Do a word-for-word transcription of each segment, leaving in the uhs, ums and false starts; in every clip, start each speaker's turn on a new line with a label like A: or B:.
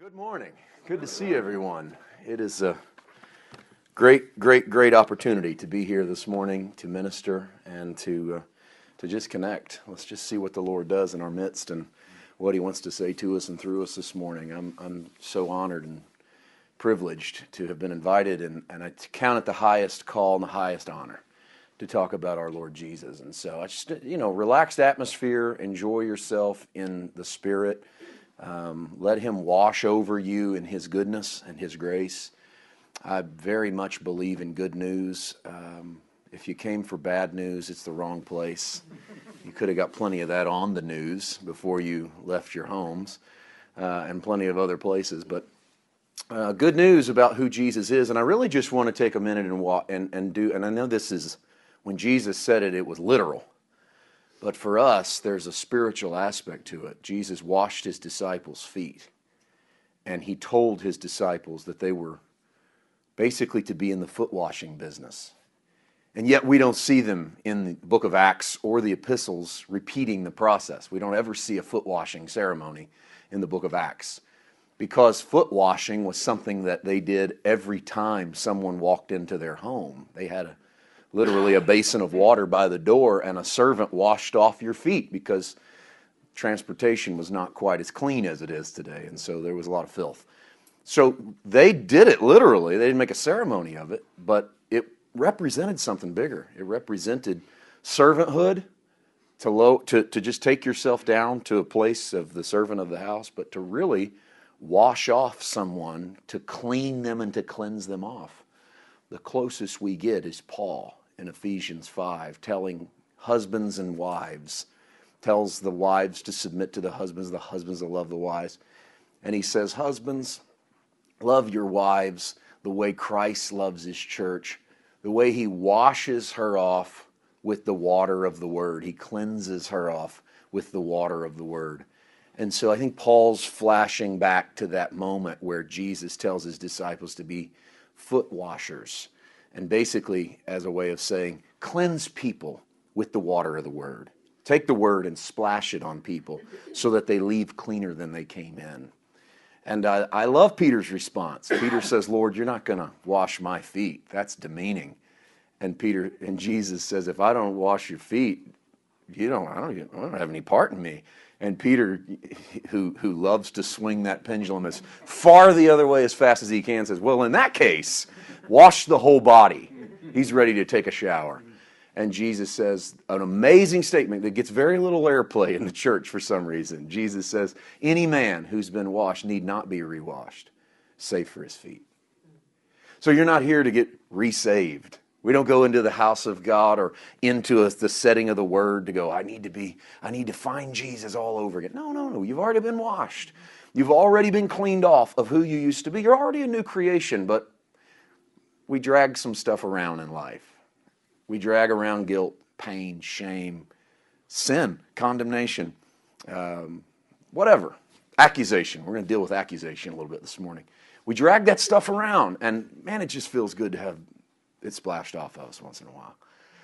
A: Good morning. Good to see everyone. It is a great, great, great opportunity to be here this morning to minister and to uh, to just connect. Let's just see what the Lord does in our midst and what He wants to say to us and through us this morning. I'm I'm so honored and privileged to have been invited, and, and I count it the highest call and the highest honor to talk about our Lord Jesus. And so I just, you know, relaxed atmosphere, enjoy yourself in the Spirit. Um, let Him wash over you in His goodness and His grace. I very much believe in good news. Um, if you came for bad news, it's the wrong place. You could have got plenty of that on the news before you left your homes, uh, and plenty of other places. But uh, good news about who Jesus is. And I really just want to take a minute and, wa- and, and do, and I know this is, when Jesus said it, it was literal. But for us, there's a spiritual aspect to it. Jesus washed His disciples' feet, and He told His disciples that they were basically to be in the foot washing business. And yet we don't see them in the book of Acts or the epistles repeating the process. We don't ever see a foot washing ceremony in the book of Acts, because foot washing was something that they did every time someone walked into their home. They had a literally a basin of water by the door, and a servant washed off your feet because transportation was not quite as clean as it is today, and so there was a lot of filth. So they did it literally. They didn't make a ceremony of it, but it represented something bigger. It represented servanthood, to, low, to, to just take yourself down to a place of the servant of the house, but to really wash off someone, to clean them and to cleanse them off. The closest we get is Paul in Ephesians five, telling husbands and wives, tells the wives to submit to the husbands, the husbands to love the wives. And he says, husbands, love your wives the way Christ loves His church, the way He washes her off with the water of the Word. He cleanses her off with the water of the Word. And so I think Paul's flashing back to that moment where Jesus tells His disciples to be foot washers, and basically as a way of saying, cleanse people with the water of the Word. Take the Word and splash it on people so that they leave cleaner than they came in. And I, I love Peter's response. Peter says, Lord, you're not going to wash my feet. That's demeaning. And Peter and Jesus says, if I don't wash your feet, you don't, I don't, I don't have any part in me. And Peter, who who loves to swing that pendulum as far the other way as fast as he can, says, well, in that case, wash the whole body. He's ready to take a shower. And Jesus says an amazing statement that gets very little airplay in the church for some reason. Jesus says, any man who's been washed need not be rewashed, save for his feet. So you're not here to get resaved. We don't go into the house of God or into a, the setting of the Word to go, I need to be, I need to find Jesus all over again. No, no, no. You've already been washed. You've already been cleaned off of who you used to be. You're already a new creation, but we drag some stuff around in life. We drag around guilt, pain, shame, sin, condemnation, um, whatever. Accusation. We're going to deal with accusation a little bit this morning. We drag that stuff around, and man, it just feels good to have it splashed off of us once in a while.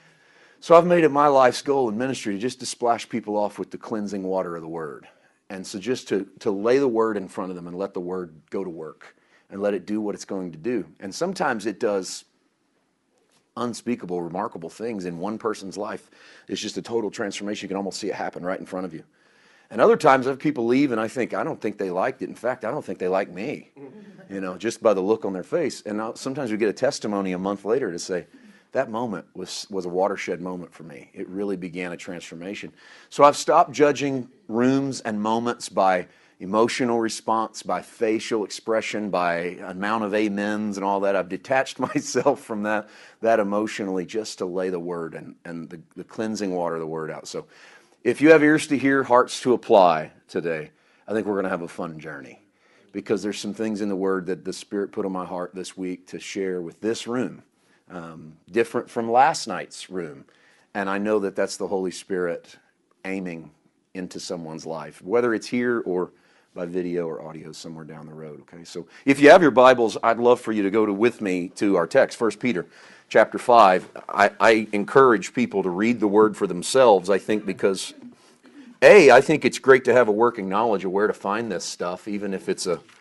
A: So I've made it my life's goal in ministry just to splash people off with the cleansing water of the Word. And so just to, to lay the Word in front of them and let the Word go to work and let it do what it's going to do. And sometimes it does unspeakable, remarkable things in one person's life. It's just a total transformation. You can almost see it happen right in front of you. And other times I have people leave and I think, I don't think they liked it. In fact, I don't think they like me, you know, just by the look on their face. And I'll, sometimes we get a testimony a month later to say, that moment was, was a watershed moment for me. It really began a transformation. So I've stopped judging rooms and moments by emotional response, by facial expression, by amount of amens and all that. I've detached myself from that, that emotionally just to lay the Word and, and the, the cleansing water of the Word out. So if you have ears to hear, hearts to apply today, I think we're going to have a fun journey, because there's some things in the Word that the Spirit put on my heart this week to share with this room, um, different from last night's room. And I know that that's the Holy Spirit aiming into someone's life, whether it's here or by video or audio somewhere down the road. Okay, so if you have your Bibles, I'd love for you to go to with me to our text, First Peter chapter five. I, I encourage people to read the Word for themselves, I think, because A, I think it's great to have a working knowledge of where to find this stuff, even if it's a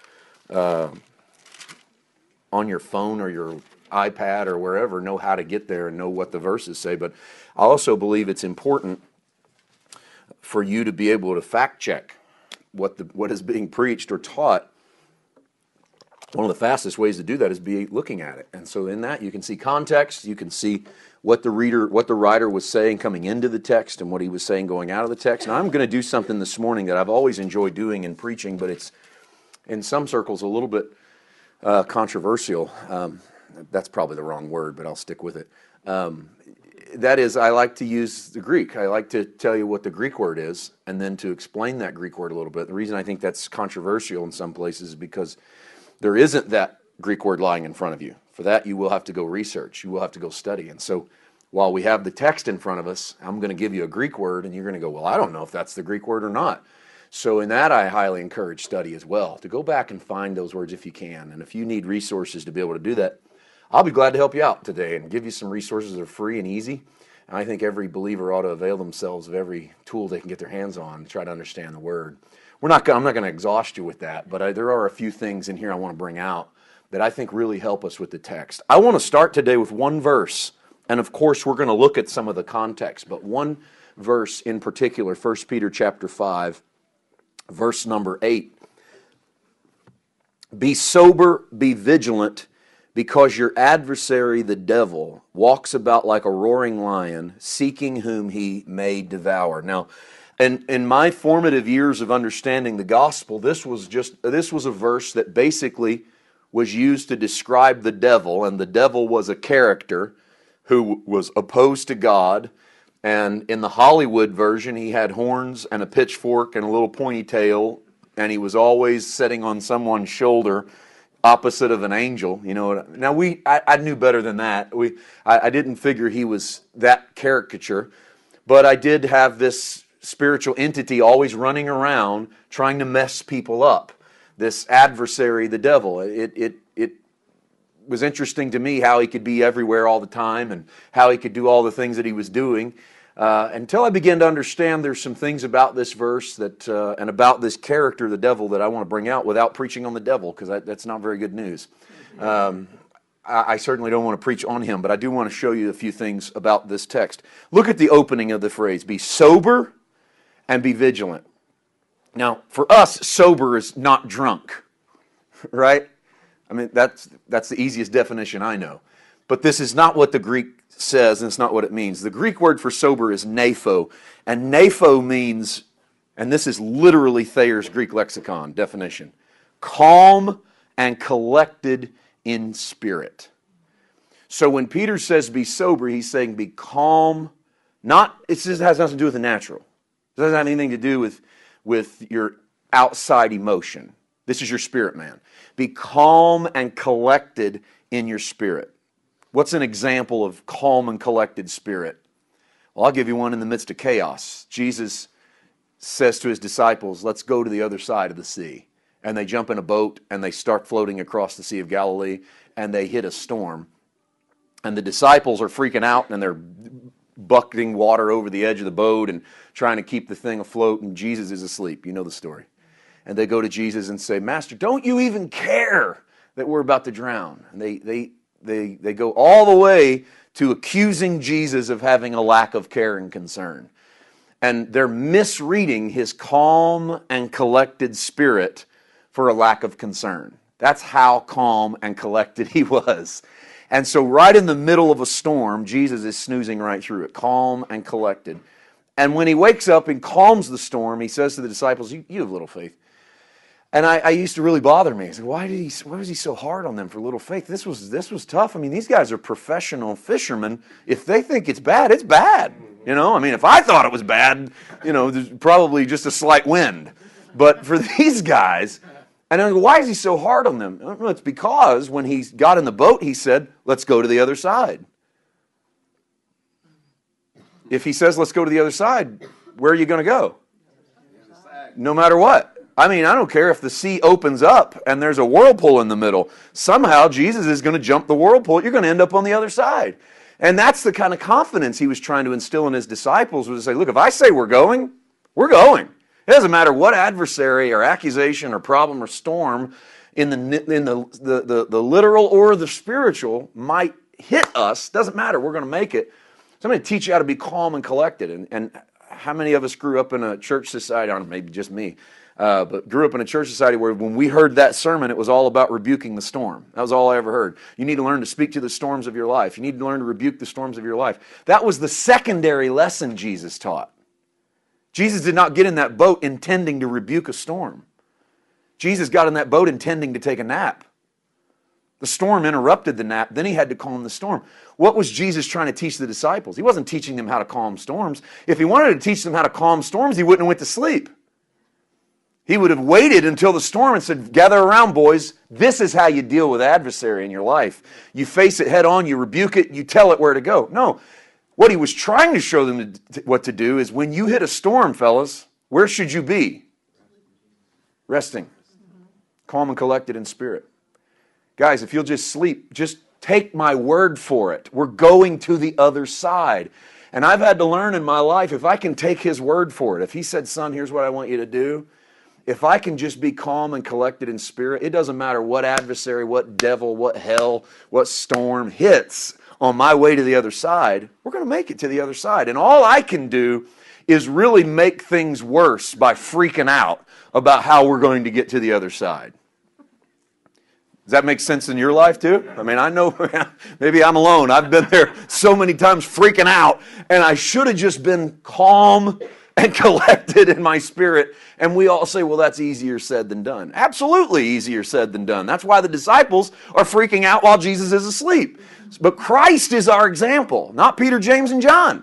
A: uh, on your phone or your iPad or wherever know how to get there and know what the verses say. But I also believe it's important for you to be able to fact check what the what is being preached or taught. One of the fastest ways to do that is be looking at it. And so in that you can see context, you can see what the reader, what the writer was saying coming into the text and what he was saying going out of the text. And I'm going to do something this morning that I've always enjoyed doing in preaching, but it's in some circles a little bit uh, controversial. Um, that's probably the wrong word, but I'll stick with it. Um, that is, I like to use the Greek. I like to tell you what the Greek word is and then to explain that Greek word a little bit. The reason I think that's controversial in some places is because there isn't that Greek word lying in front of you. For that, you will have to go research. You will have to go study. And so while we have the text in front of us, I'm going to give you a Greek word, and you're going to go, well, I don't know if that's the Greek word or not. So in that, I highly encourage study as well, to go back and find those words if you can. And if you need resources to be able to do that, I'll be glad to help you out today and give you some resources that are free and easy. And I think every believer ought to avail themselves of every tool they can get their hands on to try to understand the Word. We're not. I'm not going to exhaust you with that, but I, there are a few things in here I want to bring out that I think really help us with the text. I want to start today with one verse, and of course we're going to look at some of the context, but one verse in particular, First Peter chapter five, verse number eight. Be sober, be vigilant, because your adversary, the devil, walks about like a roaring lion, seeking whom he may devour. Now, And in my formative years of understanding the gospel, this was just this was a verse that basically was used to describe the devil, and the devil was a character who was opposed to God. And in the Hollywood version, he had horns and a pitchfork and a little pointy tail, and he was always sitting on someone's shoulder, opposite of an angel. You know. Now we, I, I knew better than that. We, I, I didn't figure he was that caricature, but I did have this spiritual entity always running around trying to mess people up. This adversary, the devil. It it it was interesting to me how he could be everywhere all the time and how he could do all the things that he was doing. Uh, until I began to understand there's some things about this verse that uh, and about this character, the devil, that I want to bring out without preaching on the devil, because that, that's not very good news. Um, I, I certainly don't want to preach on him, but I do want to show you a few things about this text. Look at the opening of the phrase, be sober and be vigilant. Now, for us, sober is not drunk, right? I mean, that's that's the easiest definition I know. But this is not what the Greek says, and it's not what it means. The Greek word for sober is nepho, and nepho means, and this is literally Thayer's Greek lexicon definition, calm and collected in spirit. So when Peter says be sober, he's saying be calm. Not, it just has nothing to do with the natural. It doesn't have anything to do with, with your outside emotion. This is your spirit, man. Be calm and collected in your spirit. What's an example of calm and collected spirit? Well, I'll give you one in the midst of chaos. Jesus says to his disciples, let's go to the other side of the sea. And they jump in a boat and they start floating across the Sea of Galilee, and they hit a storm. And the disciples are freaking out, and they're bucketing water over the edge of the boat and trying to keep the thing afloat, and Jesus is asleep. You know the story. And they go to Jesus and say, Master, don't you even care that we're about to drown? And they they they they go all the way to accusing Jesus of having a lack of care and concern. And they're misreading his calm and collected spirit for a lack of concern. That's how calm and collected he was. And so right in the middle of a storm, Jesus is snoozing right through it, calm and collected. And when he wakes up and calms the storm, he says to the disciples, you, you have little faith. And I, I used to really bother me. I said, why did he? Why was he so hard on them for little faith? This was this was tough. I mean, these guys are professional fishermen. If they think it's bad, it's bad. You know, I mean, if I thought it was bad, you know, there's probably just a slight wind. But for these guys, and I go, why is he so hard on them? Well, it's because when he got in the boat, he said, let's go to the other side. If he says, let's go to the other side, where are you going to go? No matter what. I mean, I don't care if the sea opens up and there's a whirlpool in the middle. Somehow Jesus is going to jump the whirlpool. You're going to end up on the other side. And that's the kind of confidence he was trying to instill in his disciples, was to say, look, if I say we're going, we're going. It doesn't matter what adversary or accusation or problem or storm in the in the the, the, the literal or the spiritual might hit us. Doesn't matter. We're going to make it. So I'm going to teach you how to be calm and collected. And, and how many of us grew up in a church society? I don't know, maybe just me. Uh, but grew up in a church society where when we heard that sermon, it was all about rebuking the storm. That was all I ever heard. You need to learn to speak to the storms of your life. You need to learn to rebuke the storms of your life. That was the secondary lesson Jesus taught. Jesus did not get in that boat intending to rebuke a storm. Jesus got in that boat intending to take a nap. The storm interrupted the nap. Then he had to calm the storm. What was Jesus trying to teach the disciples? He wasn't teaching them how to calm storms. If he wanted to teach them how to calm storms, he wouldn't have went to sleep. He would have waited until the storm and said, gather around, boys. This is how you deal with adversary in your life. You face it head on, you rebuke it, you tell it where to go. No. What he was trying to show them to, what to do is when you hit a storm, fellas, where should you be? Resting. Calm and collected in spirit. Guys, if you'll just sleep, just take my word for it. We're going to the other side. And I've had to learn in my life, if I can take his word for it, if he said, son, here's what I want you to do, if I can just be calm and collected in spirit, it doesn't matter what adversary, what devil, what hell, what storm hits on my way to the other side, we're going to make it to the other side. And all I can do is really make things worse by freaking out about how we're going to get to the other side. Does that make sense in your life too? I mean, I know maybe I'm alone. I've been there so many times freaking out, and I should have just been calm and collected in my spirit. And we all say, well, that's easier said than done. Absolutely easier said than done. That's why the disciples are freaking out while Jesus is asleep. But Christ is our example, not Peter, James, and John.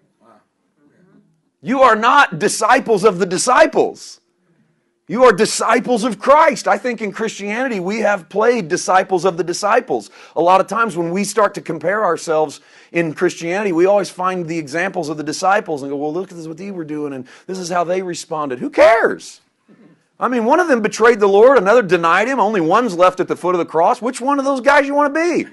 A: You are not disciples of the disciples. You are disciples of Christ. I think in Christianity we have played disciples of the disciples. A lot of times when we start to compare ourselves in Christianity, we always find the examples of the disciples and go, well, look at this, what they were doing, and this is how they responded. Who cares? I mean, one of them betrayed the Lord, another denied him, only one's left at the foot of the cross. Which one of those guys you want to be?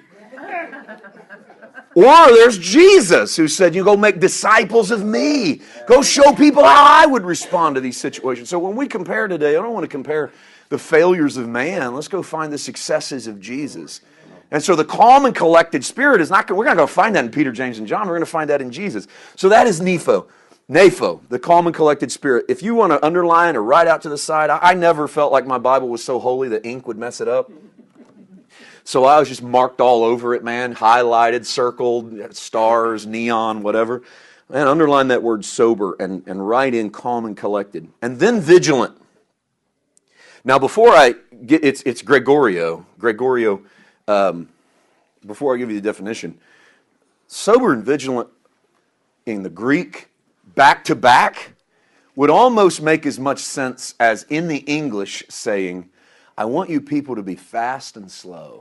A: Or there's Jesus who said, you go make disciples of me. Go show people how I would respond to these situations. So when we compare today, I don't want to compare the failures of man. Let's go find the successes of Jesus. And so the calm and collected spirit is not, we're not going to find that in Peter, James, and John. We're going to find that in Jesus. So that is Nepho. Nepho, the calm and collected spirit. If you want to underline or write out to the side, I, I never felt like my Bible was so holy that ink would mess it up. So I was just marked all over it, man, highlighted, circled, stars, neon, whatever. And underline that word sober and, and write in calm and collected. And then vigilant. Now before I get, it's, it's Gregorio. Gregorio, um, before I give you the definition, sober and vigilant in the Greek, back to back, would almost make as much sense as in the English saying, I want you people to be fast and slow.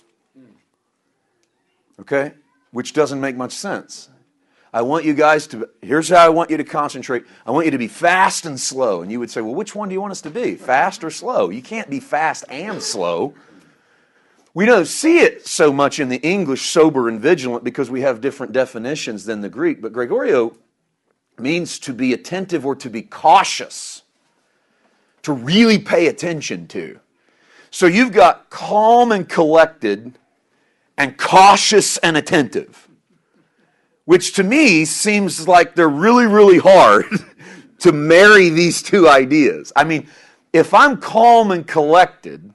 A: Okay? Which doesn't make much sense. I want you guys to, here's how I want you to concentrate. I want you to be fast and slow. And you would say, well, which one do you want us to be? Fast or slow? You can't be fast and slow. We don't see it so much in the English, sober and vigilant, because we have different definitions than the Greek. But Gregorio means to be attentive or to be cautious, to really pay attention to. So you've got calm and collected and cautious and attentive, which to me seems like they're really, really hard to marry these two ideas. I mean, if I'm calm and collected,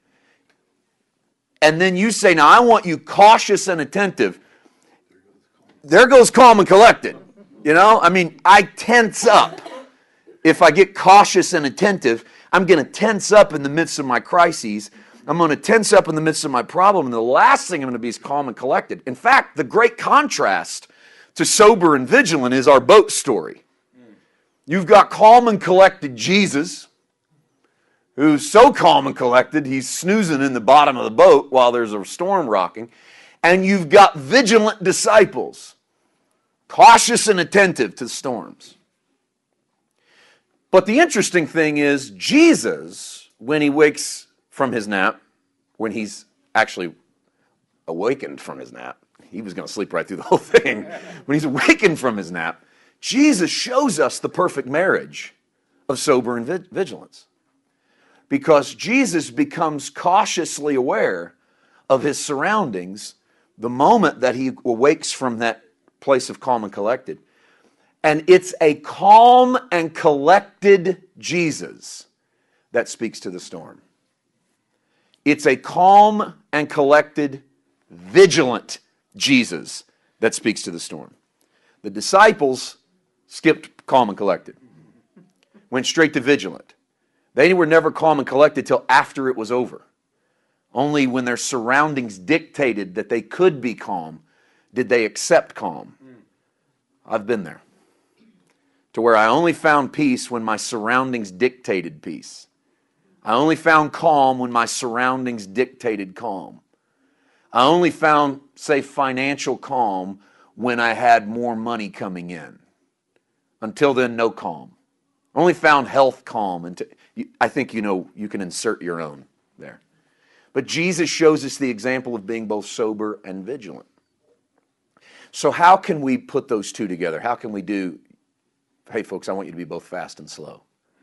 A: and then you say, now I want you cautious and attentive, there goes calm and collected. You know, I mean, I tense up. If I get cautious and attentive, I'm going to tense up in the midst of my crises. I'm going to tense up in the midst of my problem. And the last thing I'm going to be is calm and collected. In fact, the great contrast to sober and vigilant is our boat story. You've got calm and collected Jesus, who's so calm and collected, he's snoozing in the bottom of the boat while there's a storm rocking. And you've got vigilant disciples, cautious and attentive to storms. But the interesting thing is, Jesus, when he wakes from his nap, when he's actually awakened from his nap, he was going to sleep right through the whole thing. When he's awakened from his nap, Jesus shows us the perfect marriage of sober and vigilance. Because Jesus becomes cautiously aware of his surroundings the moment that he awakes from that place of calm and collected. And it's a calm and collected Jesus that speaks to the storm. It's a calm and collected, vigilant Jesus that speaks to the storm. The disciples skipped calm and collected, went straight to vigilant. They were never calm and collected till after it was over. Only when their surroundings dictated that they could be calm did they accept calm. I've been there. To where I only found peace when my surroundings dictated peace. I only found calm when my surroundings dictated calm. I only found, say, financial calm when I had more money coming in. Until then, no calm. Only found health calm. Until, I think you know you can insert your own there. But Jesus shows us the example of being both sober and vigilant. So how can we put those two together? How can we do, hey folks, I want you to be both fast and slow?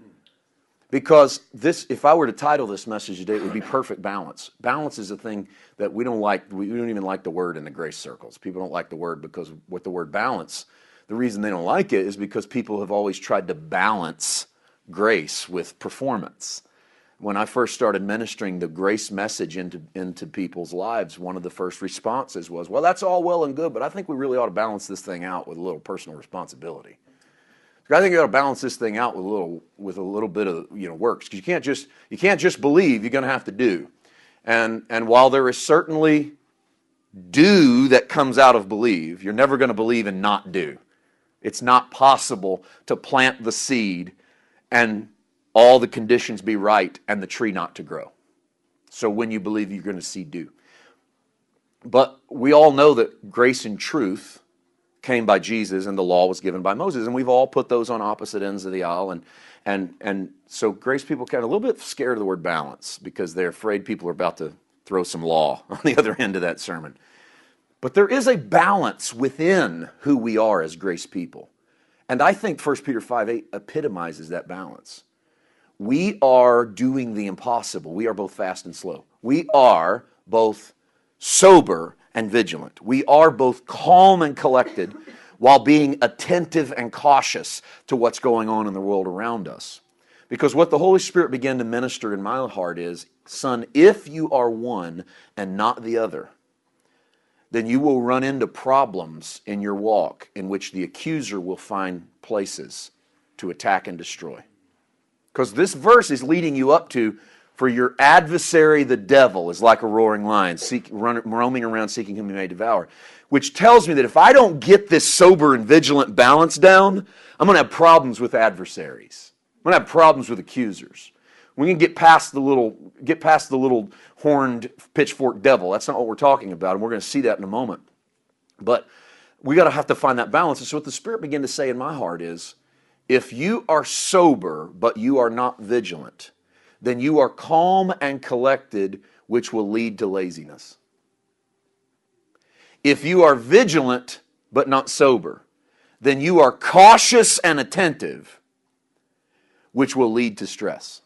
A: Because this, if I were to title this message today, it would be perfect balance. Balance is a thing that we don't like. We don't even like the word in the grace circles. People don't like the word because with the word balance, the reason they don't like it is because people have always tried to balance grace with performance. When I first started ministering the grace message into, into people's lives, one of the first responses was, well, that's all well and good, but I think we really ought to balance this thing out with a little personal responsibility. I think you ought to balance this thing out with a little, with a little bit of, you know, works. Because you can't just, you can't just believe, you're going to have to do. And, and while there is certainly do that comes out of believe, you're never going to believe and not do. It's not possible to plant the seed and all the conditions be right and the tree not to grow. So when you believe, you're going to see do. But we all know that grace and truth came by Jesus and the law was given by Moses. And we've all put those on opposite ends of the aisle. And, and, and so grace people get a little bit scared of the word balance because they're afraid people are about to throw some law on the other end of that sermon. But there is a balance within who we are as grace people. And I think First Peter five eight epitomizes that balance. We are doing the impossible. We are both fast and slow. We are both sober and vigilant. We are both calm and collected while being attentive and cautious to what's going on in the world around us. Because what the Holy Spirit began to minister in my heart is, son, if you are one and not the other, then you will run into problems in your walk in which the accuser will find places to attack and destroy. Because this verse is leading you up to, for your adversary, the devil, is like a roaring lion, seek, run, roaming around seeking whom he may devour. Which tells me that if I don't get this sober and vigilant balance down, I'm going to have problems with adversaries. I'm going to have problems with accusers. We can get past the little, get past the little horned pitchfork devil. That's not what we're talking about, and we're going to see that in a moment. But we got to have to find that balance. And so what the Spirit began to say in my heart is, if you are sober but you are not vigilant, then you are calm and collected, which will lead to laziness. If you are vigilant but not sober, then you are cautious and attentive, which will lead to stress.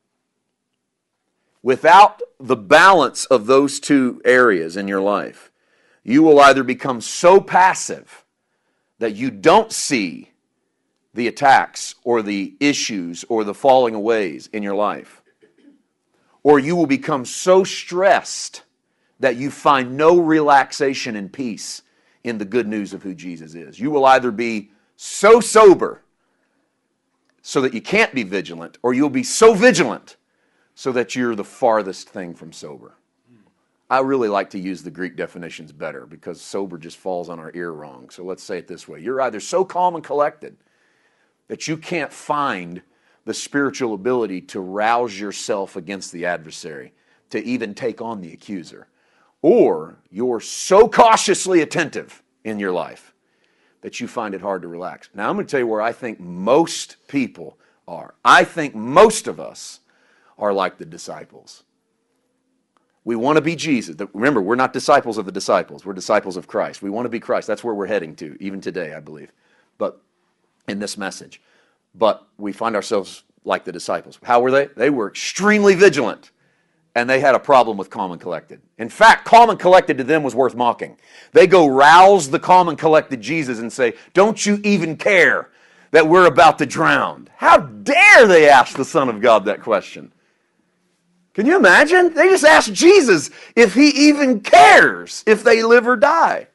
A: Without the balance of those two areas in your life, you will either become so passive that you don't see the attacks or the issues or the falling aways in your life, or you will become so stressed that you find no relaxation and peace in the good news of who Jesus is. You will either be so sober so that you can't be vigilant, or you'll be so vigilant so that you're the farthest thing from sober. I really like to use the Greek definitions better because sober just falls on our ear wrong. So let's say it this way. You're either so calm and collected that you can't find the spiritual ability to rouse yourself against the adversary, to even take on the accuser. Or you're so cautiously attentive in your life that you find it hard to relax. Now I'm going to tell you where I think most people are. I think most of us are like the disciples. We want to be Jesus. Remember, we're not disciples of the disciples. We're disciples of Christ. We want to be Christ. That's where we're heading to, even today, I believe. But in this message. But we find ourselves like the disciples. How were they? They were extremely vigilant, and they had a problem with calm and collected. In fact, calm and collected to them was worth mocking. They go rouse the calm and collected Jesus and say, don't you even care that we're about to drown? How dare they ask the Son of God that question? Can you imagine? They just asked Jesus if he even cares if they live or die.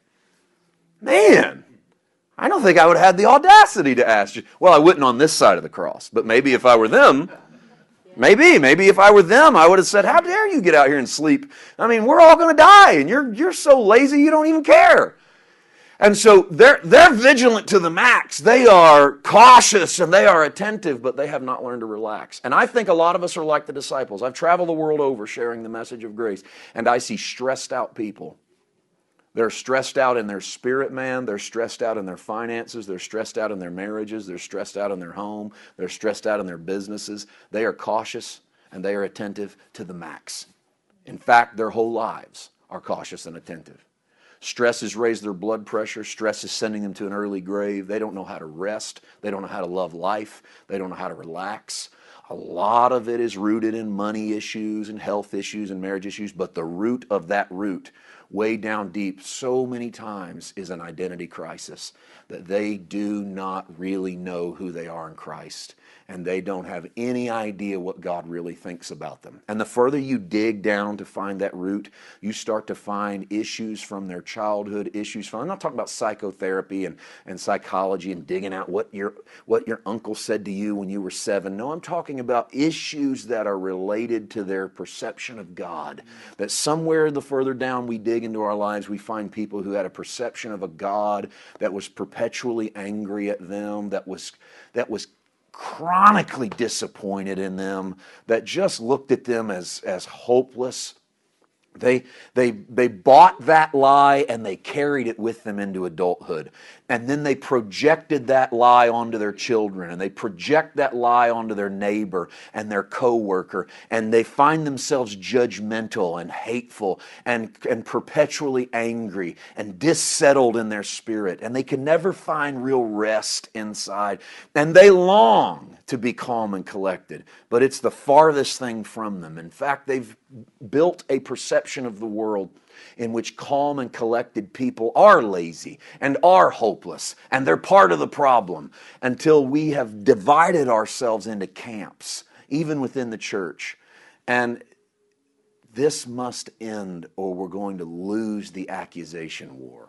A: Man, I don't think I would have had the audacity to ask you. Well, I wouldn't on this side of the cross, but maybe if I were them, maybe, maybe if I were them, I would have said, how dare you get out here and sleep? I mean, we're all going to die, and you're you're so lazy you don't even care. And so they're, they're vigilant to the max. They are cautious and they are attentive, but they have not learned to relax. And I think a lot of us are like the disciples. I've traveled the world over sharing the message of grace, and I see stressed out people. They're stressed out in their spirit, man. They're stressed out in their finances. They're stressed out in their marriages. They're stressed out in their home. They're stressed out in their businesses. They are cautious and they are attentive to the max. In fact, their whole lives are cautious and attentive. Stress has raised their blood pressure. Stress is sending them to an early grave. They don't know how to rest. They don't know how to love life. They don't know how to relax. A lot of it is rooted in money issues and health issues and marriage issues, but the root of that root, way down deep, so many times is an identity crisis, that they do not really know who they are in Christ. And they don't have any idea what God really thinks about them. And the further you dig down to find that root, you start to find issues from their childhood, issues from, I'm not talking about psychotherapy and, and psychology and digging out what your, what your uncle said to you when you were seven. No, I'm talking about issues that are related to their perception of God. That somewhere the further down we dig into our lives, we find people who had a perception of a God that was perpetually angry at them, that was, that was chronically disappointed in them, that just looked at them as, as hopeless. They, they, they bought that lie and they carried it with them into adulthood. And then they projected that lie onto their children, and they project that lie onto their neighbor and their coworker, and they find themselves judgmental and hateful and, and perpetually angry and dissettled in their spirit. And they can never find real rest inside. And they long to be calm and collected, but it's the farthest thing from them. In fact, they've built a perception of the world in which calm and collected people are lazy and are hopeless, and they're part of the problem, until we have divided ourselves into camps, even within the church. And this must end, or we're going to lose the accusation war.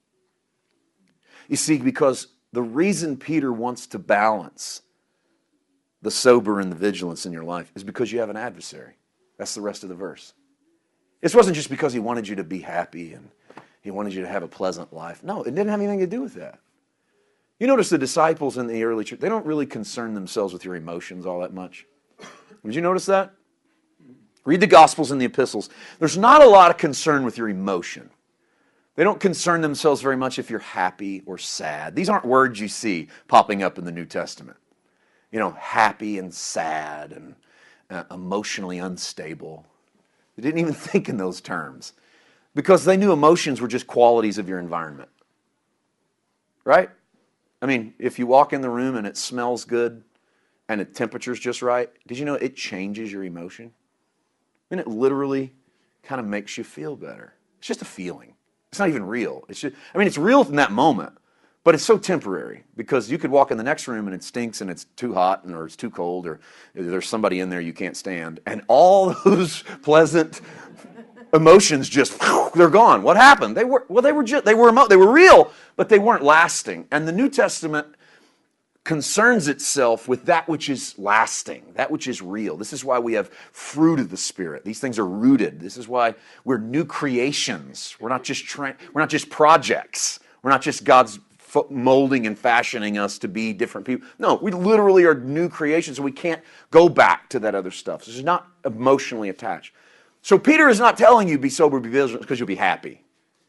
A: You see, because the reason Peter wants to balance the sober and the vigilance in your life is because you have an adversary. That's the rest of the verse. This wasn't just because he wanted you to be happy and he wanted you to have a pleasant life. No, it didn't have anything to do with that. You notice the disciples in the early church, they don't really concern themselves with your emotions all that much. Did you notice that? Read the Gospels and the epistles. There's not a lot of concern with your emotion. They don't concern themselves very much if you're happy or sad. These aren't words you see popping up in the New Testament. You know, happy and sad and uh, emotionally unstable. They didn't even think in those terms because they knew emotions were just qualities of your environment. Right? I mean, if you walk in the room and it smells good and the temperature's just right, did you know it changes your emotion? I mean, it literally kind of makes you feel better. It's just a feeling. It's not even real. It's just, I mean, it's real in that moment, but it's so temporary because you could walk in the next room and it stinks and it's too hot and or it's too cold or there's somebody in there you can't stand. And all those pleasant emotions just, they're gone. What happened? They were, well, they were just, they were, emo- they were real, but they weren't lasting. And the New Testament concerns itself with that which is lasting, that which is real. This is why we have fruit of the Spirit. These things are rooted. This is why we're new creations. We're not just tra- we're not just projects. We're not just God's molding and fashioning us to be different people. No, we literally are new creations, and we can't go back to that other stuff. This is not emotionally attached. So Peter is not telling you be sober, be vigilant because you'll be happy.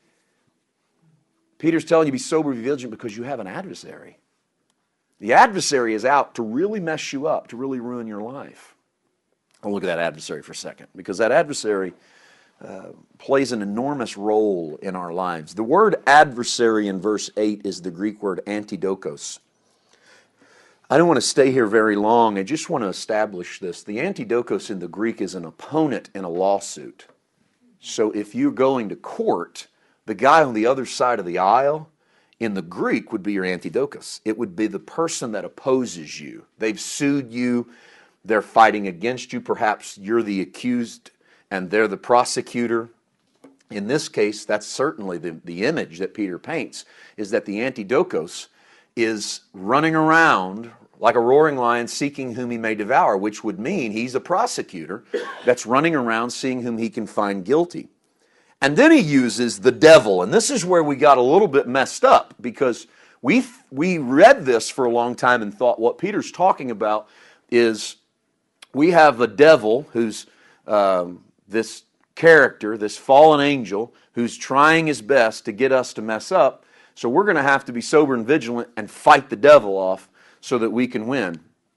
A: Peter's telling you be sober, be vigilant because you have an adversary. The adversary is out to really mess you up, to really ruin your life. I'll look at that adversary for a second, because that adversary uh, plays an enormous role in our lives. The word adversary in verse eight is the Greek word antidokos. I don't want to stay here very long. I just want to establish this. The antidokos in the Greek is an opponent in a lawsuit. So if you're going to court, the guy on the other side of the aisle in the Greek would be your antidokos. It would be the person that opposes you. They've sued you. They're fighting against you. Perhaps you're the accused and they're the prosecutor. In this case, that's certainly the, the image that Peter paints, is that the antidokos is running around like a roaring lion seeking whom he may devour, which would mean he's a prosecutor that's running around seeing whom he can find guilty. And then he uses the devil, and this is where we got a little bit messed up, because we we read this for a long time and thought what Peter's talking about is we have a devil who's um, this character, this fallen angel, who's trying his best to get us to mess up, so we're going to have to be sober and vigilant and fight the devil off so that we can win.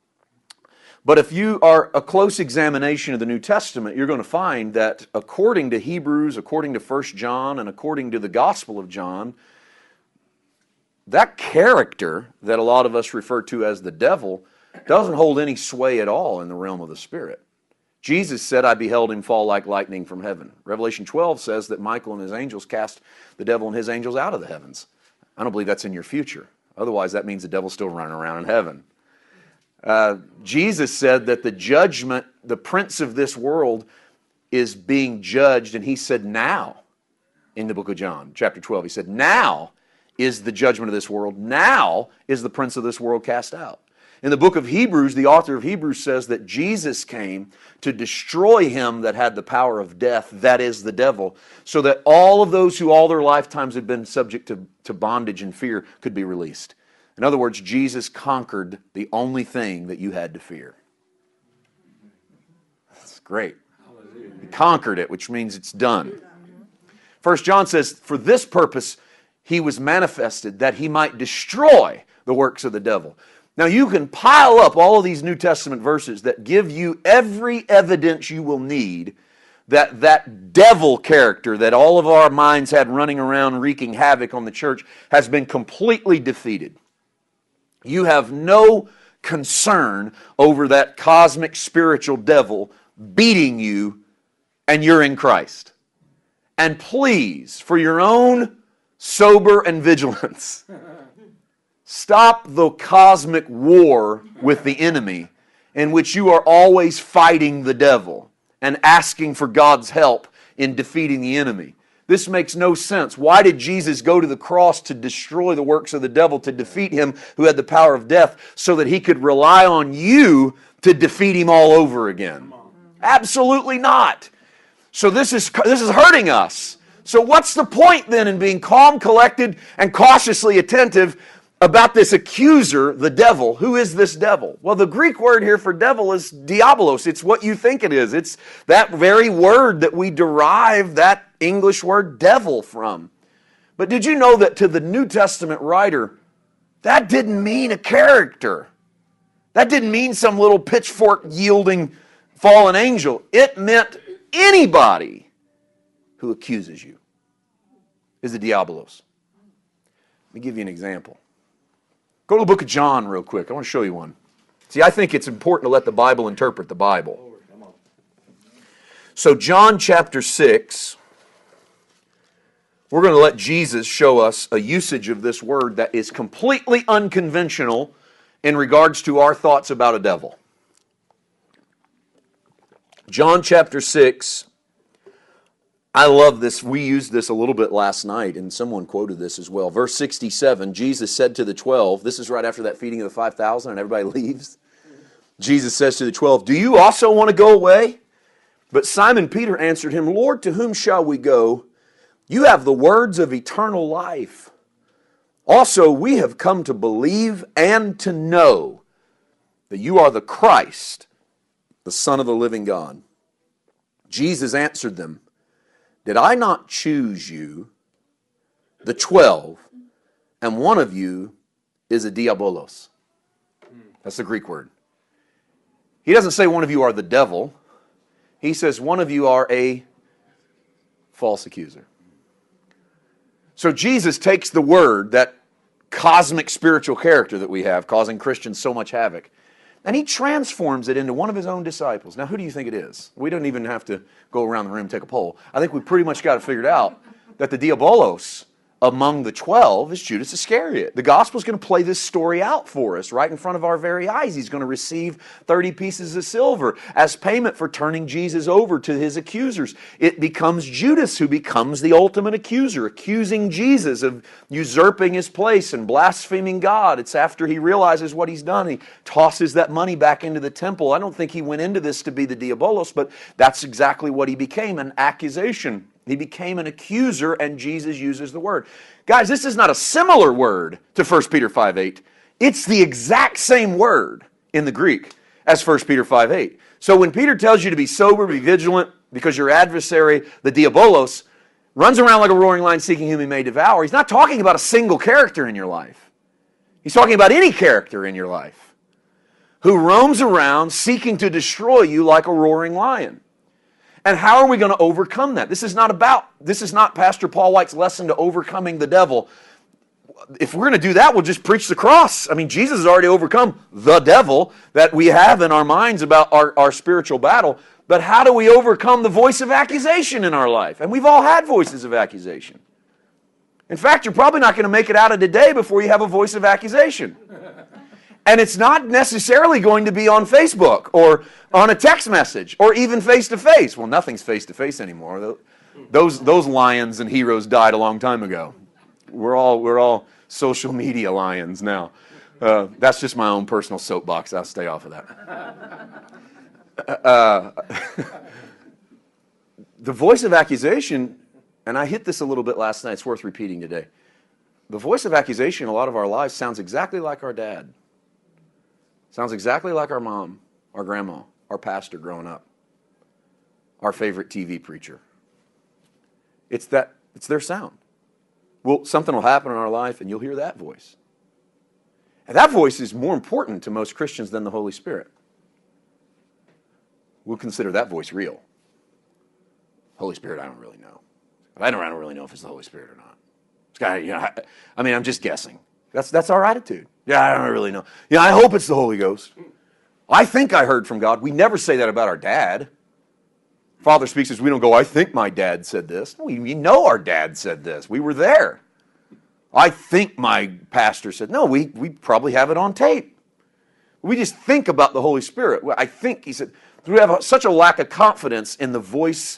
A: But if you are a close examination of the New Testament, you're going to find that according to Hebrews, according to First John, and according to the Gospel of John, that character that a lot of us refer to as the devil doesn't hold any sway at all in the realm of the Spirit. Jesus said, I beheld him fall like lightning from heaven. Revelation twelve says that Michael and his angels cast the devil and his angels out of the heavens. I don't believe that's in your future. Otherwise, that means the devil's still running around in heaven. Uh, Jesus said that the judgment, the prince of this world, is being judged, and he said now, in the book of John, chapter twelve, he said, now is the judgment of this world, now is the prince of this world cast out. In the book of Hebrews, the author of Hebrews says that Jesus came to destroy him that had the power of death, that is the devil, so that all of those who all their lifetimes had been subject to, to bondage and fear could be released. In other words, Jesus conquered the only thing that you had to fear. That's great. He conquered it, which means it's done. First John says, for this purpose he was manifested, that he might destroy the works of the devil. Now you can pile up all of these New Testament verses that give you every evidence you will need that that devil character that all of our minds had running around wreaking havoc on the church has been completely defeated. You have no concern over that cosmic spiritual devil beating you, and you're in Christ. And please, for your own sober and vigilance, stop the cosmic war with the enemy in which you are always fighting the devil and asking for God's help in defeating the enemy. This makes no sense. Why did Jesus go to the cross to destroy the works of the devil, to defeat him who had the power of death, so that he could rely on you to defeat him all over again? Absolutely not. So this is, this is hurting us. So what's the point then in being calm, collected, and cautiously attentive about this accuser, the devil? Who is this devil? Well, the Greek word here for devil is diabolos. It's what you think it is. It's that very word that we derive that English word devil from. But did you know that to the New Testament writer, that didn't mean a character? That didn't mean some little pitchfork-yielding fallen angel. It meant anybody who accuses you is a diabolos. Let me give you an example. Go to the book of John real quick. I want to show you one. See, I think it's important to let the Bible interpret the Bible. So John chapter six, we're going to let Jesus show us a usage of this word that is completely unconventional in regards to our thoughts about a devil. John chapter six, I love this. We used this a little bit last night, and someone quoted this as well. Verse sixty-seven, Jesus said to the twelve, this is right after that feeding of the five thousand and everybody leaves. Jesus says to the twelve, do you also want to go away? But Simon Peter answered him, Lord, to whom shall we go? You have the words of eternal life. Also, we have come to believe and to know that you are the Christ, the Son of the living God. Jesus answered them, did I not choose you, the twelve, and one of you is a diabolos? That's the Greek word. He doesn't say one of you are the devil. He says one of you are a false accuser. So Jesus takes the word that cosmic spiritual character that we have, causing Christians so much havoc. And he transforms it into one of his own disciples. Now, who do you think it is? We don't even have to go around the room and take a poll. I think we pretty much got it figured out that the diabolos among the twelve is Judas Iscariot. The gospel's going to play this story out for us right in front of our very eyes. He's going to receive thirty pieces of silver as payment for turning Jesus over to his accusers. It becomes Judas who becomes the ultimate accuser, accusing Jesus of usurping his place and blaspheming God. It's after he realizes what he's done. He tosses that money back into the temple. I don't think he went into this to be the diabolos, but that's exactly what he became, an accusation. He became an accuser, and Jesus uses the word. Guys, this is not a similar word to First Peter five eight. It's the exact same word in the Greek as First Peter five eight. So when Peter tells you to be sober, be vigilant, because your adversary, the diabolos, runs around like a roaring lion seeking whom he may devour, he's not talking about a single character in your life. He's talking about any character in your life who roams around seeking to destroy you like a roaring lion. And how are we going to overcome that? This is not about, this is not Pastor Paul White's lesson to overcoming the devil. If we're going to do that, we'll just preach the cross. I mean, Jesus has already overcome the devil that we have in our minds about our, our spiritual battle. But how do we overcome the voice of accusation in our life? And we've all had voices of accusation. In fact, you're probably not going to make it out of today before you have a voice of accusation. And it's not necessarily going to be on Facebook or on a text message or even face-to-face. Well, nothing's face-to-face anymore. Those, those lions and heroes died a long time ago. We're all, we're all social media lions now. Uh, that's just my own personal soapbox. I'll stay off of that. Uh, the voice of accusation, and I hit this a little bit last night. It's worth repeating today. The voice of accusation in a lot of our lives sounds exactly like our dad. Sounds exactly like our mom, our grandma, our pastor growing up, our favorite T V preacher. It's that, it's their sound. Well, something will happen in our life and you'll hear that voice. And that voice is more important to most Christians than the Holy Spirit. We'll consider that voice real. Holy Spirit, I don't really know. I don't, I don't really know if it's the Holy Spirit or not. It's kind of, you know, I, I mean, I'm just guessing. That's, that's our attitude. Yeah, I don't really know. Yeah, I hope it's the Holy Ghost. I think I heard from God. We never say that about our dad. Father speaks as we don't go, I think my dad said this. No, we, we know our dad said this. We were there. I think my pastor said, no, we, we probably have it on tape. We just think about the Holy Spirit. I think, he said, we have such a lack of confidence in the voice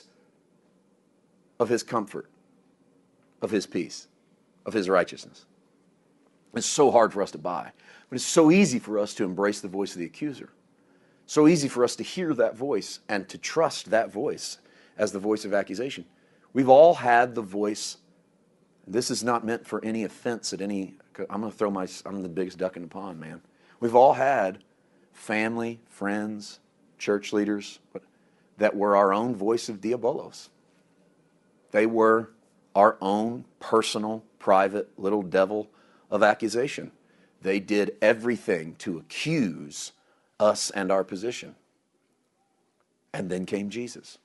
A: of his comfort, of his peace, of his righteousness. It's so hard for us to buy. But it's so easy for us to embrace the voice of the accuser. So easy for us to hear that voice and to trust that voice as the voice of accusation. We've all had the voice. This is not meant for any offense at any, I'm going to throw my, I'm the biggest duck in the pond, man. We've all had family, friends, church leaders that were our own voice of diabolos. They were our own personal, private little devil of accusation. They did everything to accuse us and our position. And then came Jesus.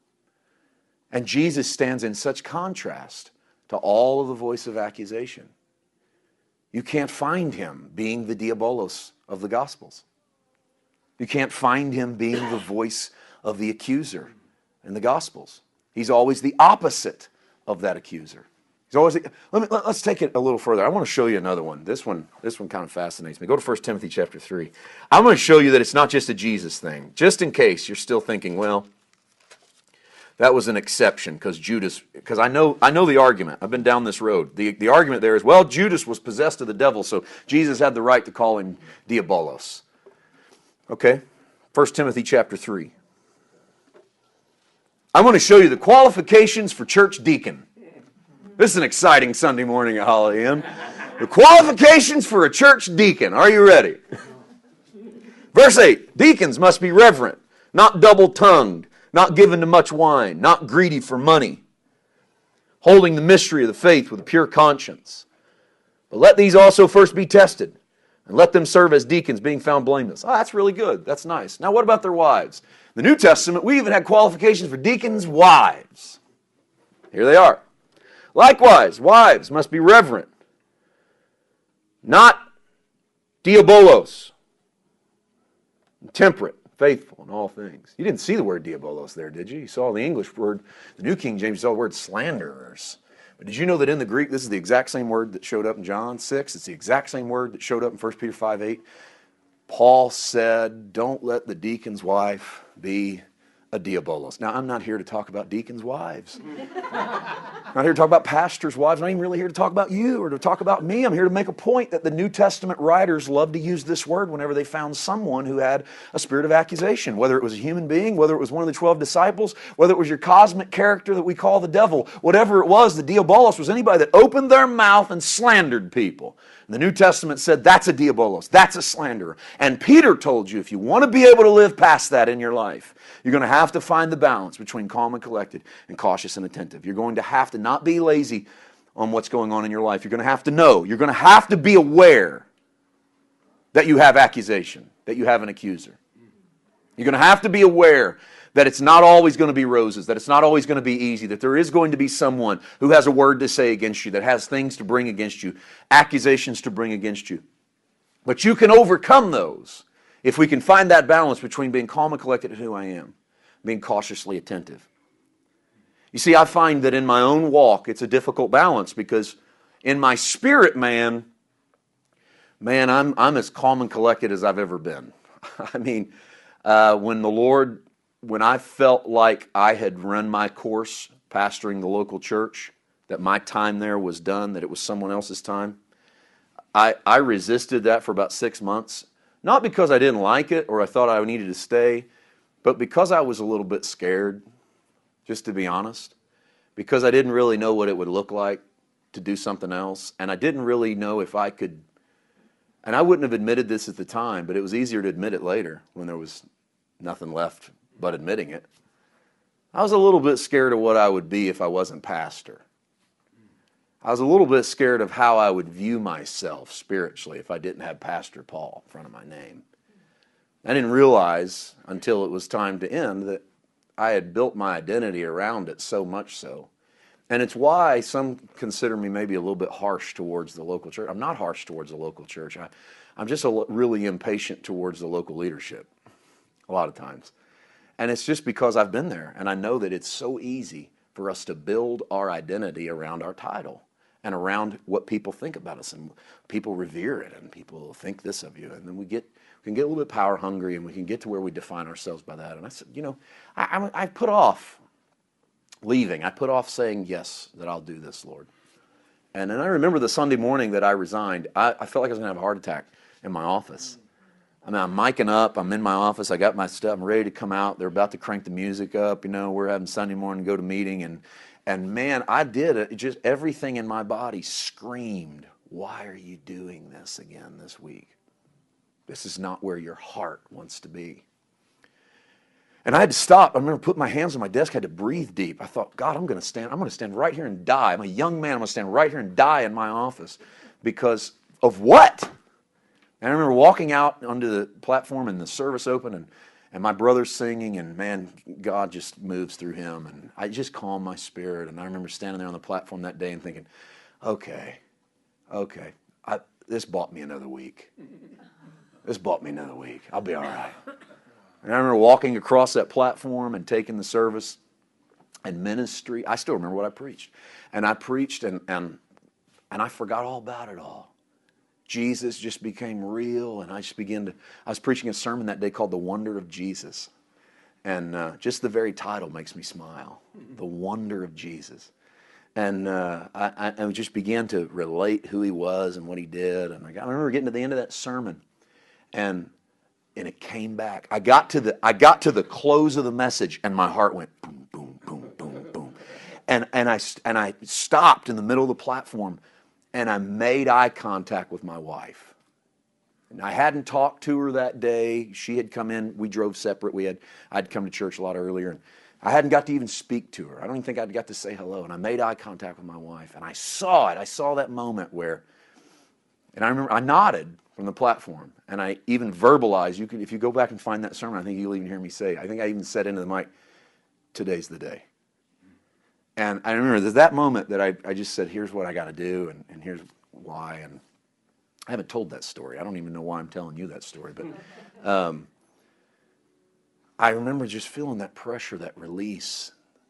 A: And Jesus stands in such contrast to all of the voice of accusation. You can't find him being the diabolos of the Gospels. You can't find him being the voice of the accuser in the Gospels. He's always the opposite of that accuser. He's always. Let me, let's take it a little further. I want to show you another one. This one, this one kind of fascinates me. Go to First Timothy chapter three. I'm going to show you that it's not just a Jesus thing. Just in case you're still thinking, well, that was an exception because Judas. Because I know, I know the argument. I've been down this road. The the argument there is, well, Judas was possessed of the devil, so Jesus had the right to call him diabolos. Okay, First Timothy chapter three. I want to show you the qualifications for church deacon. This is an exciting Sunday morning at Holiday Inn. The qualifications for a church deacon. Are you ready? Verse eight, deacons must be reverent, not double-tongued, not given to much wine, not greedy for money, holding the mystery of the faith with a pure conscience. But let these also first be tested, and let them serve as deacons, being found blameless. Oh, that's really good. That's nice. Now what about their wives? In the New Testament, we even had qualifications for deacons' wives. Here they are. Likewise, wives must be reverent, Not diabolos. Temperate, faithful in all things. You didn't see the word diabolos there, did you? You saw the English word, the New King James, you saw the word slanderers. But did you know that in the Greek, this is the exact same word that showed up in John six? It's the exact same word that showed up in First Peter five eight. Paul said, don't let the deacon's wife be a diabolos. Now, I'm not here to talk about deacons' wives. I'm not here to talk about pastors' wives. I'm not even really here to talk about you or to talk about me. I'm here to make a point that the New Testament writers loved to use this word whenever they found someone who had a spirit of accusation, whether it was a human being, whether it was one of the twelve disciples, whether it was your cosmic character that we call the devil. Whatever it was, the diabolos was anybody that opened their mouth and slandered people. And the New Testament said that's a diabolos, that's a slanderer. And Peter told you if you want to be able to live past that in your life, you're going to have to find the balance between calm and collected and cautious and attentive. You're going to have to not be lazy on what's going on in your life. You're going to have to know. You're going to have to be aware that you have accusation, that you have an accuser. You're going to have to be aware that it's not always going to be roses, that it's not always going to be easy, that there is going to be someone who has a word to say against you, that has things to bring against you, accusations to bring against you. But you can overcome those if we can find that balance between being calm and collected and who I am, being cautiously attentive. You see, I find that in my own walk, it's a difficult balance because in my spirit man, man, I'm, I'm as calm and collected as I've ever been. I mean, uh, when the Lord, when I felt like I had run my course pastoring the local church, that my time there was done, that it was someone else's time, I, I resisted that for about six months. Not because I didn't like it or I thought I needed to stay, but because I was a little bit scared, just to be honest, because I didn't really know what it would look like to do something else, and I didn't really know if I could, and I wouldn't have admitted this at the time, but it was easier to admit it later when there was nothing left but admitting it. I was a little bit scared of what I would be if I wasn't pastor. I was a little bit scared of how I would view myself spiritually if I didn't have Pastor Paul in front of my name. I didn't realize until it was time to end that I had built my identity around it so much so. And it's why some consider me maybe a little bit harsh towards the local church. I'm not harsh towards the local church. I, I'm just a, really impatient towards the local leadership a lot of times. And it's just because I've been there and I know that it's so easy for us to build our identity around our title and around what people think about us, and people revere it, and people think this of you, and then we get we can get a little bit power hungry, and we can get to where we define ourselves by that. And I said, you know, I, I, I put off leaving. I put off saying yes, that I'll do this, Lord. And then I remember the Sunday morning that I resigned. I, I felt like I was going to have a heart attack in my office. I mean, I'm micing up. I'm in my office. I got my stuff. I'm ready to come out. They're about to crank the music up. You know, we're having Sunday morning, go to meeting, and. And man, I did it. Just everything in my body screamed, why are you doing this again this week? This is not where your heart wants to be. And I had to stop. I remember putting my hands on my desk. I had to breathe deep. I thought, God, I'm going to stand. I'm going to stand right here and die. I'm a young man. I'm going to stand right here and die in my office because of what? And I remember walking out onto the platform and the service opened, and And my brother's singing, and man, God just moves through him. And I just calmed my spirit. And I remember standing there on the platform that day and thinking, okay, okay, I, this bought me another week. This bought me another week. I'll be all right. And I remember walking across that platform and taking the service and ministry. I still remember what I preached. And I preached, and, and, and I forgot all about it all. Jesus just became real, and I just began to, I was preaching a sermon that day called The Wonder of Jesus. And uh, just the very title makes me smile. The Wonder of Jesus. And uh, I, I just began to relate who he was and what he did. And I, got, I remember getting to the end of that sermon, and and it came back. I got to the I got to the close of the message, and my heart went boom, boom, boom, boom, boom. And and I and I stopped in the middle of the platform. And I made eye contact with my wife. And I hadn't talked to her that day. She had come in. We drove separate. We had I'd come to church a lot earlier. And I hadn't got to even speak to her. I don't even think I'd got to say hello. And I made eye contact with my wife. And I saw it. I saw that moment where, and I remember I nodded from the platform. And I even verbalized. You could, if you go back and find that sermon, I think you'll even hear me say, I think I even said into the mic, today's the day. And I remember there's that moment that I, I just said, here's what I got to do, and, and here's why. And I haven't told that story. I don't even know why I'm telling you that story. But um, I remember just feeling that pressure, that release.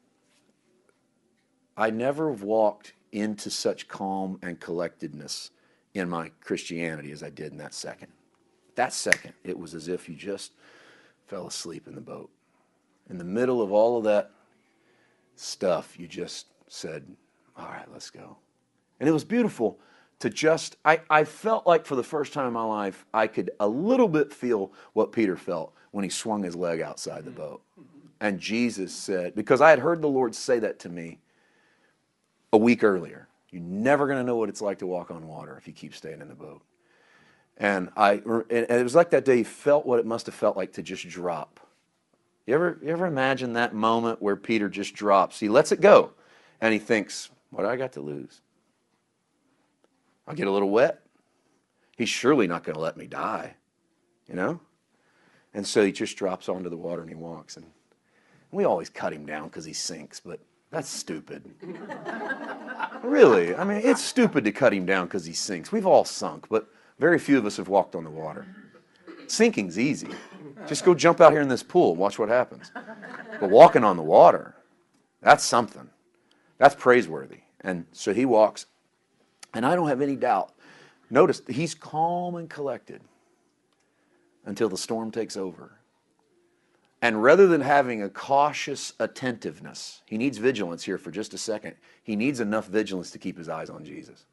A: I never walked into such calm and collectedness in my Christianity as I did in that second. That second, it was as if you just fell asleep in the boat. In the middle of all of that stuff, you just said, all right, let's go. And it was beautiful to just, I, I felt like for the first time in my life, I could a little bit feel what Peter felt when he swung his leg outside the boat. And Jesus said, because I had heard the Lord say that to me a week earlier, you're never going to know what it's like to walk on water if you keep staying in the boat. And I, and it was like that day he felt what it must have felt like to just drop. You ever, you ever imagine that moment where Peter just drops? He lets it go, and he thinks, what do I got to lose? I'll get a little wet. He's surely not going to let me die, you know? And so he just drops onto the water and he walks. And we always cut him down because he sinks, but that's stupid. Really, I mean, it's stupid to cut him down because he sinks. We've all sunk, but very few of us have walked on the water. Sinking's easy. Just go jump out here in this pool and watch what happens. But walking on the water, that's something. That's praiseworthy. And so he walks, and I don't have any doubt. Notice, he's calm and collected until the storm takes over. And rather than having a cautious attentiveness, he needs vigilance here for just a second. He needs enough vigilance to keep his eyes on Jesus.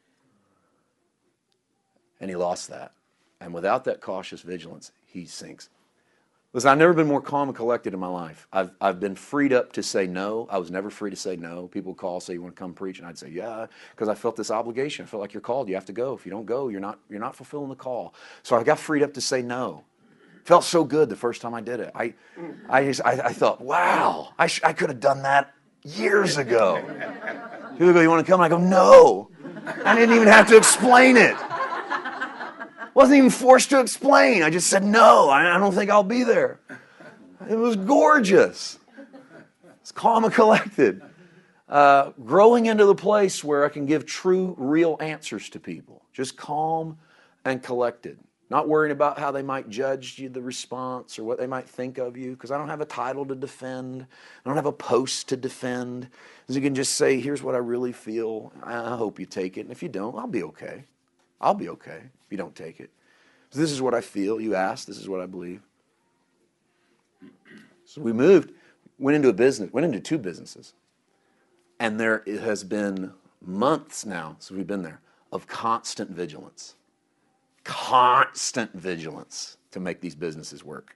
A: And he lost that. And without that cautious vigilance, he sinks. Listen, I've never been more calm and collected in my life. I've, I've been freed up to say no. I was never free to say no. People would call, say, you want to come preach? And I'd say, yeah, because I felt this obligation. I felt like you're called. You have to go. If you don't go, you're not, you're not fulfilling the call. So I got freed up to say no. Felt so good the first time I did it. I, I, just, I, I thought, wow, I, sh- I could have done that years ago. People go, you want to come? And I go, no. I didn't even have to explain it. Wasn't even forced to explain. I just said, no, I, I don't think I'll be there. It was gorgeous. It's calm and collected. Uh, growing into the place where I can give true, real answers to people. Just calm and collected. Not worrying about how they might judge you, the response, or what they might think of you, because I don't have a title to defend. I don't have a post to defend. So you can just say, here's what I really feel. I hope you take it. And if you don't, I'll be okay. I'll be okay if you don't take it. So this is what I feel. You asked. This is what I believe. So we moved, went into a business, went into two businesses. And there has been months now, since we've been there, of constant vigilance. Constant vigilance to make these businesses work.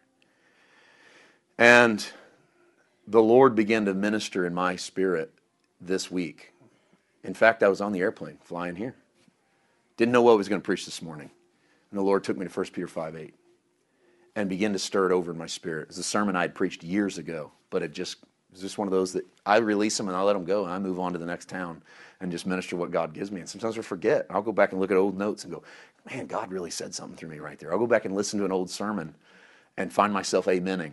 A: And the Lord began to minister in my spirit this week. In fact, I was on the airplane flying here. Didn't know what I was going to preach this morning. And the Lord took me to First Peter five eight and began to stir it over in my spirit. It was a sermon I had preached years ago, but it just it was just one of those that I release them and I let them go and I move on to the next town and just minister what God gives me. And sometimes I forget. I'll go back and look at old notes and go, man, God really said something through me right there. I'll go back and listen to an old sermon and find myself amening.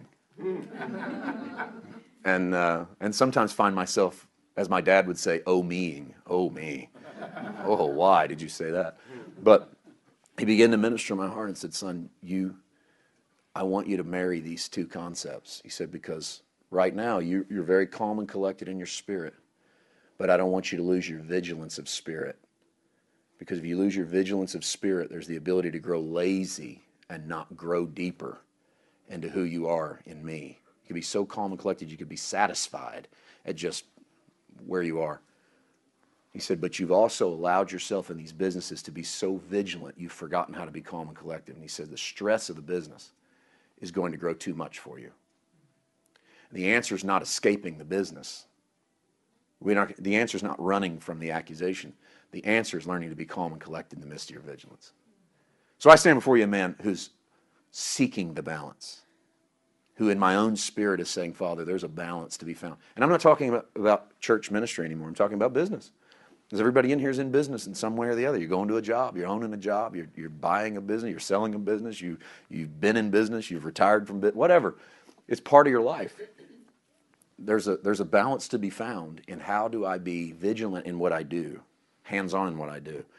A: and uh, and sometimes find myself, as my dad would say, oh meing, oh me. Oh, why did you say that? But he began to minister in my heart and said, son, you, I want you to marry these two concepts. He said, because right now you, you're very calm and collected in your spirit, but I don't want you to lose your vigilance of spirit. Because if you lose your vigilance of spirit, there's the ability to grow lazy and not grow deeper into who you are in me. You could be so calm and collected, you could be satisfied at just where you are. He said, but you've also allowed yourself in these businesses to be so vigilant, you've forgotten how to be calm and collected. And he said, the stress of the business is going to grow too much for you. And the answer is not escaping the business. We're not, the answer is not running from the accusation. The answer is learning to be calm and collected in the midst of your vigilance. So I stand before you a man who's seeking the balance, who in my own spirit is saying, Father, there's a balance to be found. And I'm not talking about, about church ministry anymore. I'm talking about business. Because everybody in here is in business in some way or the other. You're going to a job, you're owning a job, you're, you're buying a business, you're selling a business, you, you've been in business, you've retired from business, whatever. It's part of your life. There's a, there's a balance to be found in how do I be vigilant in what I do, hands-on in what I do,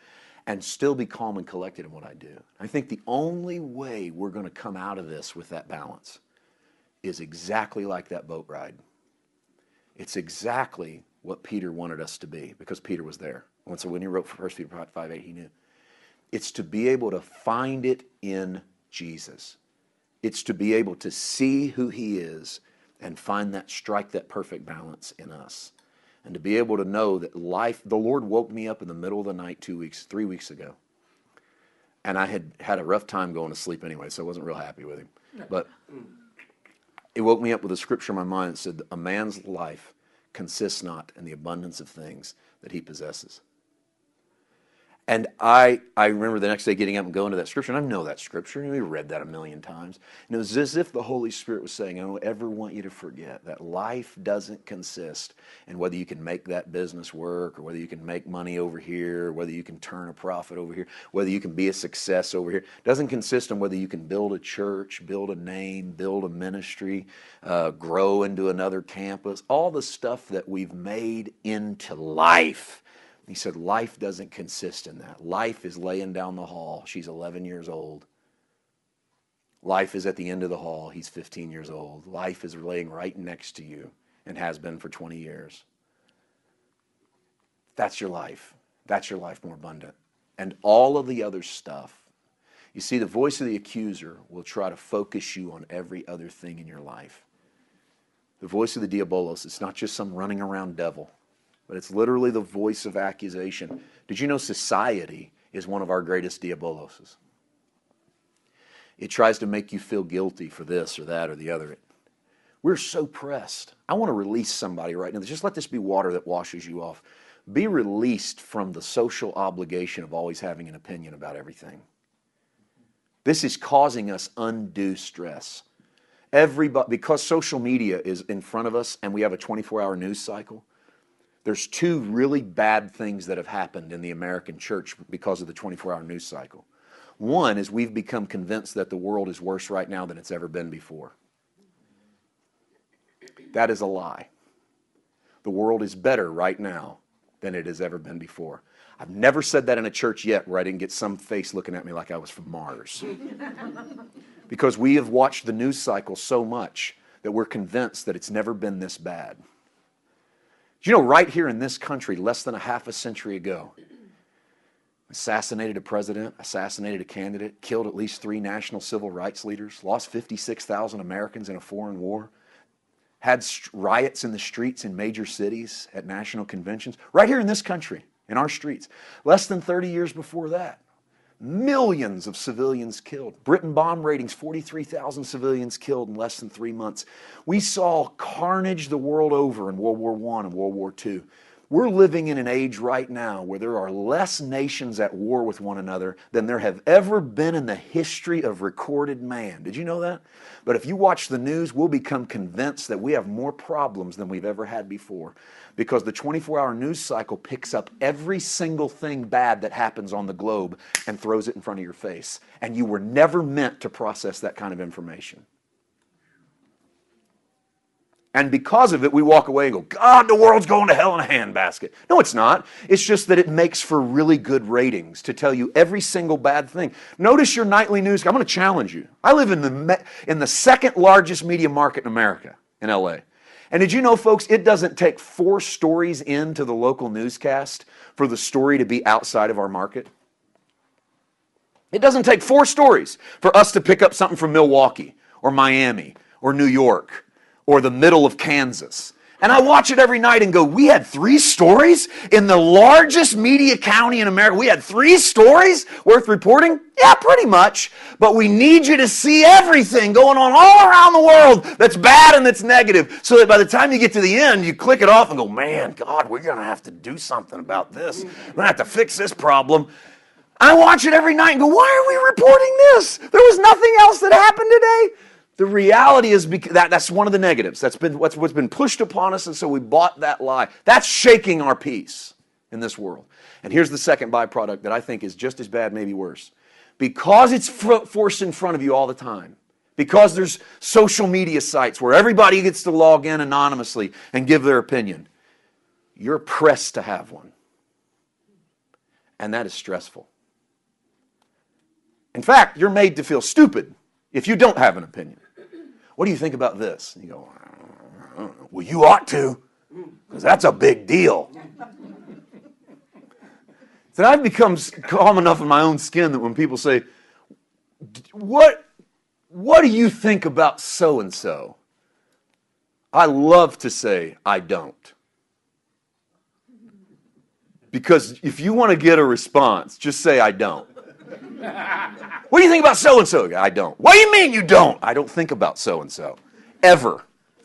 A: and still be calm and collected in what I do. I think the only way we're going to come out of this with that balance is exactly like that boat ride. It's exactly what Peter wanted us to be, because Peter was there. And so when he wrote First Peter five eight, he knew. It's to be able to find it in Jesus. It's to be able to see who he is and find that, strike that perfect balance in us. And to be able to know that life, the Lord woke me up in the middle of the night two weeks, three weeks ago. And I had had a rough time going to sleep anyway, so I wasn't real happy with him. But it woke me up with a scripture in my mind that said, a man's life consists not in the abundance of things that he possesses. And I I remember the next day getting up and going to that scripture, and I know that scripture, and we read that a million times. And it was as if the Holy Spirit was saying, I don't ever want you to forget that life doesn't consist in whether you can make that business work, or whether you can make money over here, or whether you can turn a profit over here, whether you can be a success over here. It doesn't consist in whether you can build a church, build a name, build a ministry, uh, grow into another campus, all the stuff that we've made into life. He said, life doesn't consist in that. Life is laying down the hall. She's eleven years old. Life is at the end of the hall. He's fifteen years old. Life is laying right next to you and has been for twenty years. That's your life. That's your life more abundant. And all of the other stuff. You see, the voice of the accuser will try to focus you on every other thing in your life. The voice of the diabolos, it's not just some running around devil, but it's literally the voice of accusation. Did you know society is one of our greatest diaboloses? It tries to make you feel guilty for this or that or the other. We're so pressed. I want to release somebody right now. Just let this be water that washes you off. Be released from the social obligation of always having an opinion about everything. This is causing us undue stress. Everybody, because social media is in front of us and we have a twenty-four hour news cycle, there's two really bad things that have happened in the American church because of the twenty-four hour news cycle. One is we've become convinced that the world is worse right now than it's ever been before. That is a lie. The world is better right now than it has ever been before. I've never said that in a church yet where I didn't get some face looking at me like I was from Mars. Because we have watched the news cycle so much that we're convinced that it's never been this bad. You know, right here in this country, less than a half a century ago, assassinated a president, assassinated a candidate, killed at least three national civil rights leaders, lost fifty-six thousand Americans in a foreign war, had riots in the streets in major cities at national conventions, right here in this country, in our streets. Less than thirty years before that, millions of civilians killed. Britain bomb ratings, forty-three thousand civilians killed in less than three months. We saw carnage the world over in World War One and World War Two. We're living in an age right now where there are less nations at war with one another than there have ever been in the history of recorded man. Did you know that? But if you watch the news, we'll become convinced that we have more problems than we've ever had before, because the twenty-four hour news cycle picks up every single thing bad that happens on the globe and throws it in front of your face. And you were never meant to process that kind of information. And because of it, we walk away and go, God, the world's going to hell in a handbasket. No, it's not. It's just that it makes for really good ratings to tell you every single bad thing. Notice your nightly news. I'm going to challenge you. I live in the in the second largest media market in America, in L A. And did you know, folks, it doesn't take four stories into the local newscast for the story to be outside of our market? It doesn't take four stories for us to pick up something from Milwaukee or Miami or New York or the middle of Kansas. And I watch it every night and go, we had three stories in the largest media county in America. We had three stories worth reporting? Yeah, pretty much. But we need you to see everything going on all around the world that's bad and that's negative, so that by the time you get to the end, you click it off and go, man, God, we're going to have to do something about this. We're going to have to fix this problem. I watch it every night and go, why are we reporting this? There was nothing else that happened today. The reality is that that's one of the negatives. That's been what's, what's been pushed upon us, and so we bought that lie. That's shaking our peace in this world. And here's the second byproduct that I think is just as bad, maybe worse. Because it's forced in front of you all the time, because there's social media sites where everybody gets to log in anonymously and give their opinion, you're pressed to have one. And that is stressful. In fact, you're made to feel stupid if you don't have an opinion. What do you think about this? And you go, I don't know. Well, you ought to, because that's a big deal. Then I've become calm enough in my own skin that when people say, what, what do you think about so-and-so? I love to say, I don't. Because if you want to get a response, just say, I don't. What do you think about so-and-so? I don't. What do you mean you don't? I don't think about so-and-so. Ever.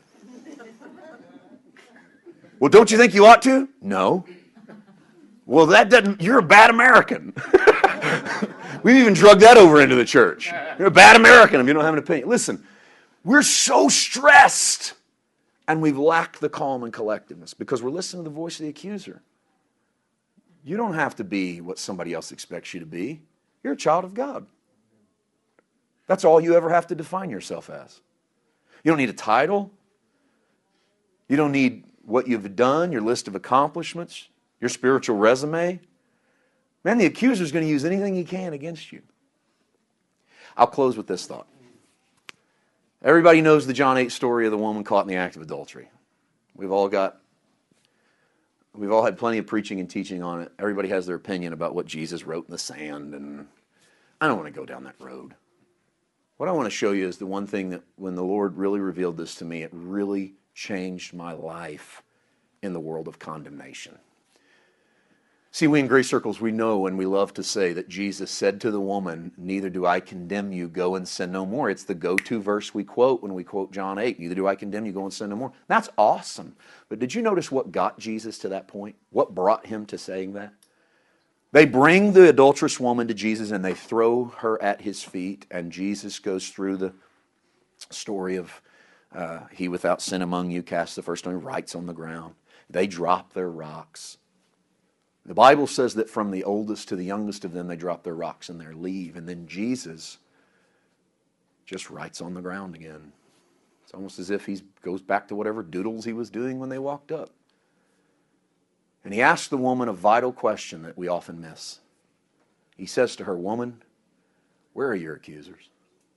A: Well, don't you think you ought to? No. Well, that doesn't, you're a bad American. We've even drugged that over into the church. You're a bad American if you don't have an opinion. Listen, we're so stressed, and we've lacked the calm and collectiveness because we're listening to the voice of the accuser. You don't have to be what somebody else expects you to be. You're a child of God. That's all you ever have to define yourself as. You don't need a title. You don't need what you've done, your list of accomplishments, your spiritual resume. Man, the accuser is going to use anything he can against you. I'll close with this thought. Everybody knows the John eight story of the woman caught in the act of adultery. We've all got, we've all had plenty of preaching and teaching on it. Everybody has their opinion about what Jesus wrote in the sand, and I don't want to go down that road. What I want to show you is the one thing that when the Lord really revealed this to me, it really changed my life in the world of condemnation. See, we in Grace Circles, we know and we love to say that Jesus said to the woman, neither do I condemn you, go and sin no more. It's the go-to verse we quote when we quote John eight, neither do I condemn you, go and sin no more. That's awesome. But did you notice what got Jesus to that point? What brought him to saying that? They bring the adulterous woman to Jesus and they throw her at his feet, and Jesus goes through the story of uh, he without sin among you cast the first stone, writes on the ground. They drop their rocks. The Bible says that from the oldest to the youngest of them, they drop their rocks and they leave. And then Jesus just writes on the ground again. It's almost as if he goes back to whatever doodles he was doing when they walked up. And he asks the woman a vital question that we often miss. He says to her, woman, where are your accusers?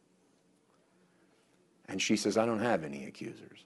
A: And she says, I don't have any accusers.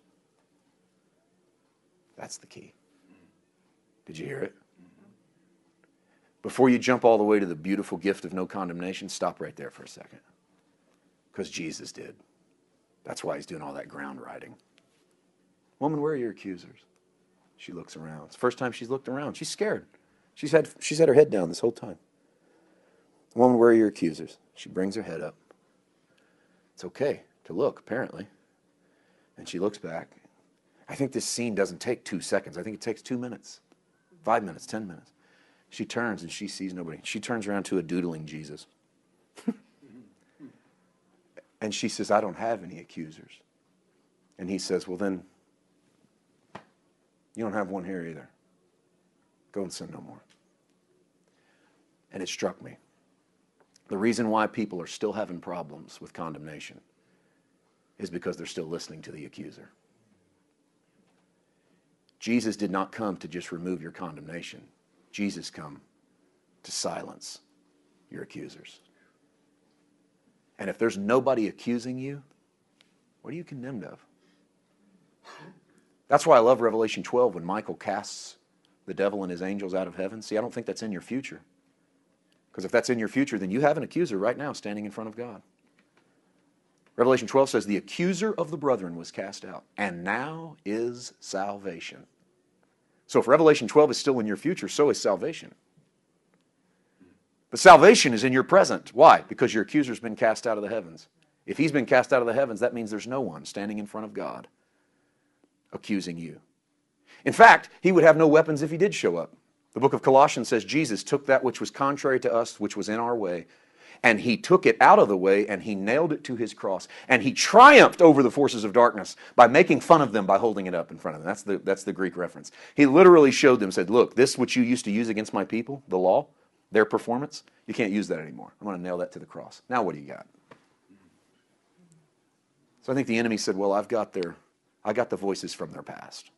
A: That's the key. Did you hear it? Before you jump all the way to the beautiful gift of no condemnation, stop right there for a second. Because Jesus did. That's why he's doing all that ground writing. Woman, where are your accusers? She looks around. It's the first time she's looked around. She's scared. She's had, she's had her head down this whole time. Woman, where are your accusers? She brings her head up. It's okay to look, apparently. And she looks back. I think this scene doesn't take two seconds. I think it takes two minutes, five minutes, ten minutes. She turns and she sees nobody. She turns around to a doodling Jesus. And she says, I don't have any accusers. And he says, well then, you don't have one here either. Go and sin no more. And it struck me. The reason why people are still having problems with condemnation is because they're still listening to the accuser. Jesus did not come to just remove your condemnation. Jesus come to silence your accusers. And if there's nobody accusing you, what are you condemned of? That's why I love Revelation twelve when Michael casts the devil and his angels out of heaven. See, I don't think that's in your future. Because if that's in your future, then you have an accuser right now standing in front of God. Revelation twelve says, the accuser of the brethren was cast out, and now is salvation. So if Revelation twelve is still in your future, so is salvation. But salvation is in your present. Why? Because your accuser's been cast out of the heavens. If he's been cast out of the heavens, that means there's no one standing in front of God accusing you. In fact, he would have no weapons if he did show up. The book of Colossians says Jesus took that which was contrary to us, which was in our way, and he took it out of the way and he nailed it to his cross. And he triumphed over the forces of darkness by making fun of them by holding it up in front of them. That's the, that's the Greek reference. He literally showed them, said, look, this which you used to use against my people, the law, their performance, you can't use that anymore. I'm going to nail that to the cross. Now what do you got? So I think the enemy said, well, I've got their, I got the voices from their past.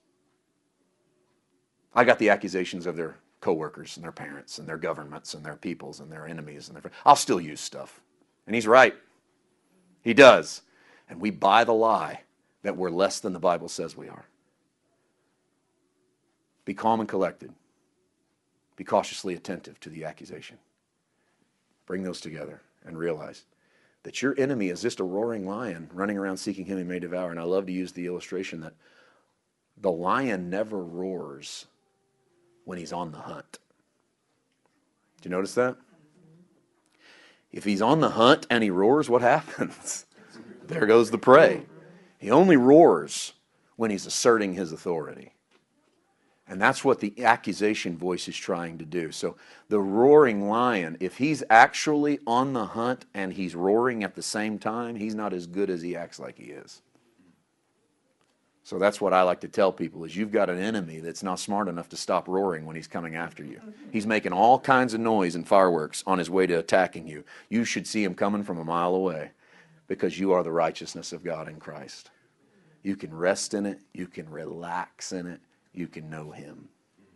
A: I got the accusations of their coworkers and their parents and their governments and their peoples and their enemies and their. I'll still use stuff And he's right. He does. And we buy the lie that we're less than the Bible says we are. Be calm and collected. Be cautiously attentive to the accusation. Bring those together and realize that your enemy is just a roaring lion running around seeking him he may devour. And I love to use the illustration that the lion never roars when he's on the hunt. Did you notice that? If he's on the hunt and he roars, what happens? There goes the prey. He only roars when he's asserting his authority. And that's what the accusation voice is trying to do. So the roaring lion, if he's actually on the hunt and he's roaring at the same time, he's not as good as he acts like he is. So that's what I like to tell people is you've got an enemy that's not smart enough to stop roaring when he's coming after you. He's making all kinds of noise and fireworks on his way to attacking you. You should see him coming from a mile away because you are the righteousness of God in Christ. You can rest in it. You can relax in it. You can know him.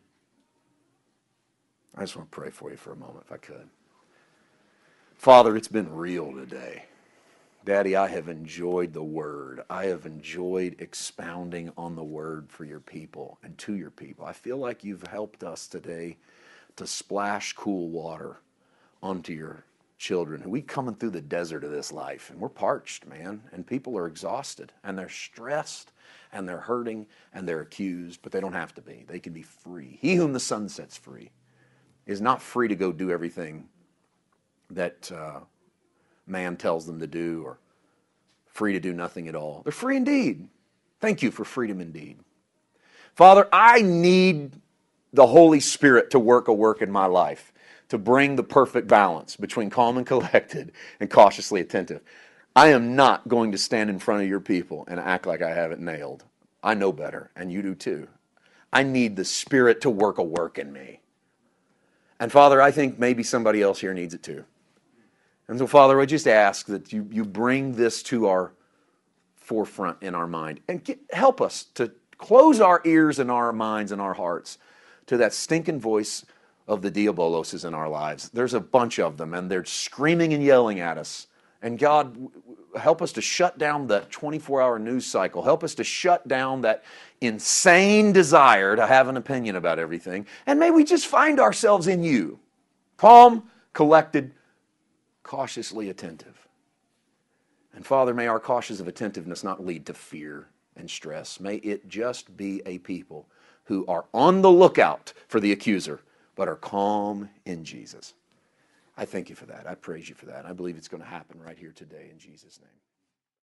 A: I just want to pray for you for a moment if I could. Father, it's been real today. Daddy, I have enjoyed the Word. I have enjoyed expounding on the Word for your people and to your people. I feel like you've helped us today to splash cool water onto your children. We coming through the desert of this life, and we're parched, man, and people are exhausted, and they're stressed, and they're hurting, and they're accused, but they don't have to be. They can be free. He whom the Son sets free is not free to go do everything that uh, man tells them to do, or free to do nothing at all. They're free indeed. Thank you for freedom indeed. Father, I need the Holy Spirit to work a work in my life, to bring the perfect balance between calm and collected and cautiously attentive. I am not going to stand in front of your people and act like I have it nailed. I know better, and you do too. I need the Spirit to work a work in me. And Father, I think maybe somebody else here needs it too. And so, Father, I just ask that you, you bring this to our forefront in our mind and get, help us to close our ears and our minds and our hearts to that stinking voice of the diaboloses in our lives. There's a bunch of them, and they're screaming and yelling at us. And God, help us to shut down that twenty-four hour news cycle. Help us to shut down that insane desire to have an opinion about everything. And may we just find ourselves in you, calm, collected, cautiously attentive. And Father, may our cautious of attentiveness not lead to fear and stress. May it just be a people who are on the lookout for the accuser, but are calm in Jesus. I thank you for that. I praise you for that. I believe it's going to happen right here today in Jesus' name.